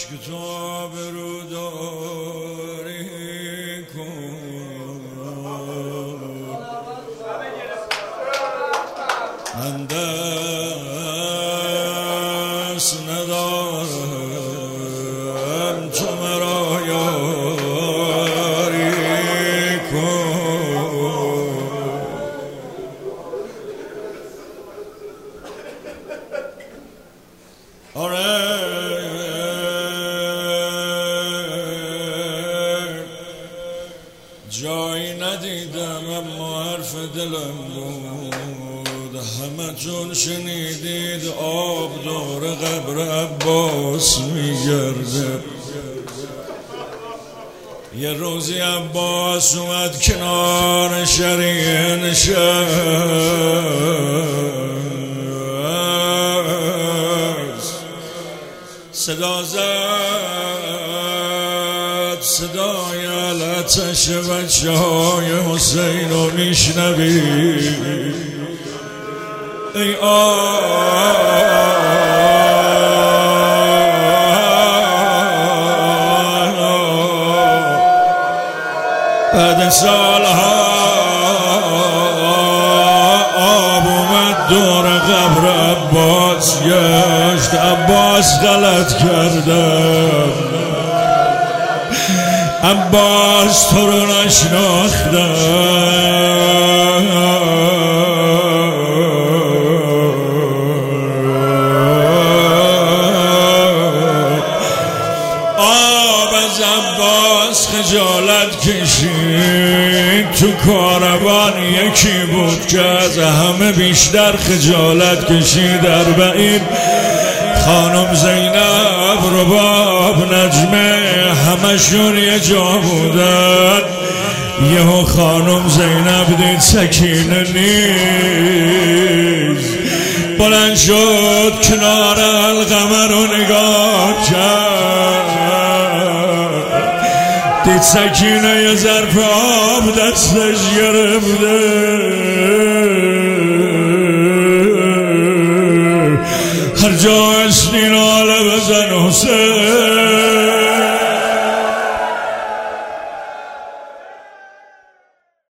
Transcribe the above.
عشق تو آبروداری کن، من دست ندارم تو مرا یاری کن. آره جایی ندیدم اما حرف دلم بود، همه تون شنیدید آب دور قبر عباس میگرده. یه روزی عباس اومد کنار شریعه نشست، صدا زد صدای آتش بچه های حسین رو میشنوی. ای بعد سالها آب اومد دور قبر عباس گشت. عباس غلط کردم، عباس تو رو نشناختم. آب از عباس خجالت کشید، تو کاروان یکی بود که از همه بیشتر خجالت کشید. 40 خانم زینب، رباب، نجمه، همشون یه جا بودن. یهو خانم زینب دید سکینه نیست، بلند شد کنار القمر رو نگاه کرد، دید سکینه یه ظرف آب دستش گرفته. هر جا اسمی ناله بزن حسین،